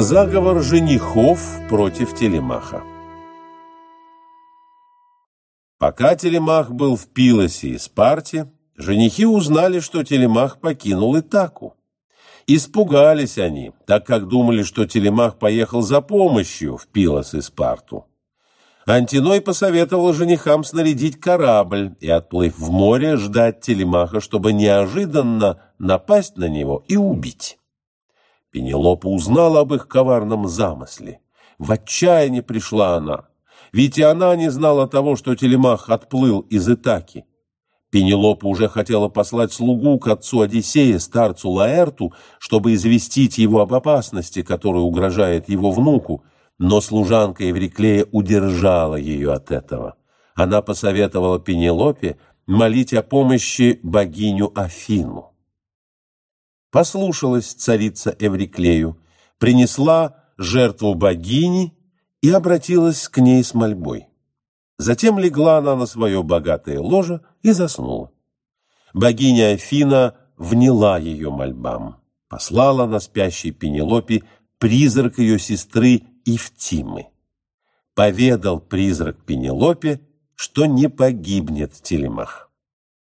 Заговор женихов против Телемаха. Пока Телемах был в Пилосе и Спарте, женихи узнали, что Телемах покинул Итаку. Испугались они, так как думали, что Телемах поехал за помощью в Пилос и Спарту. Антиной посоветовал женихам снарядить корабль и, отплыв в море, ждать Телемаха, чтобы неожиданно напасть на него и убить. Пенелопа узнала об их коварном замысле. В отчаяние пришла она, ведь и она не знала того, что Телемах отплыл из Итаки. Пенелопа уже хотела послать слугу к отцу Одиссея, старцу Лаэрту, чтобы известить его об опасности, которая угрожает его внуку, но служанка Эвриклея удержала ее от этого. Она посоветовала Пенелопе молить о помощи богиню Афину. Послушалась царица Эвриклею, принесла жертву богини и обратилась к ней с мольбой. Затем легла она на свое богатое ложе и заснула. Богиня Афина вняла ее мольбам, послала на спящей Пенелопе призрак ее сестры Евтимы. Поведал призрак Пенелопе, что не погибнет Телемах.